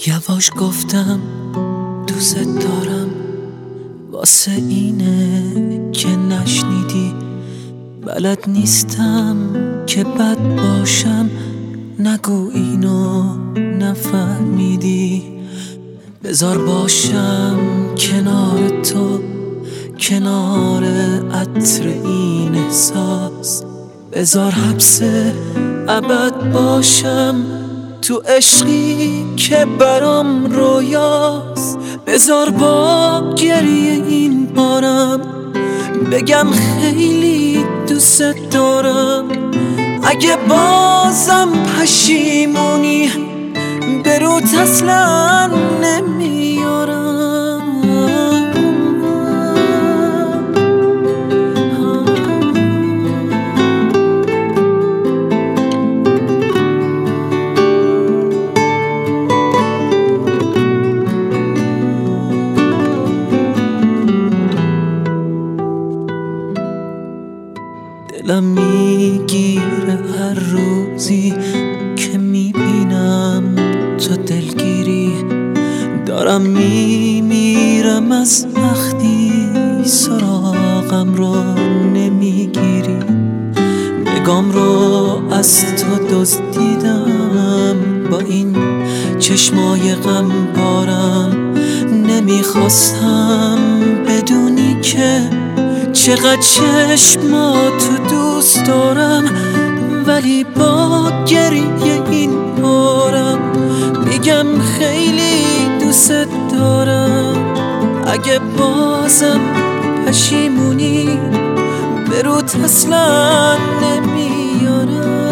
یواش گفتم دوست دارم، واسه اینه که نشنیدی. بلد نیستم که بد باشم، نگو اینو نفهمیدی. بذار باشم کنار تو، کنار عطر این احساس. بذار حبس ابد باشم تو عشقی که برام رویاست. بذار با گریه این بارم بگم خیلی دوست دارم. اگه بازم پشیمونی به روت اصلا نمیارم. دلم میگیره هر روزی که میبینم تو دلگیری. دارم میمیرم از وقتی سراغم رو نمیگیری. نگام رو از تو دزدیدم با این چشمای غم بارم. نمیخواستم بدونی که چقدر چشماتو دوست دارم، ولی با گریه این بارم میگم خیلی دوست دارم. اگه بازم پشیمونی به روت اصلا نمیارم.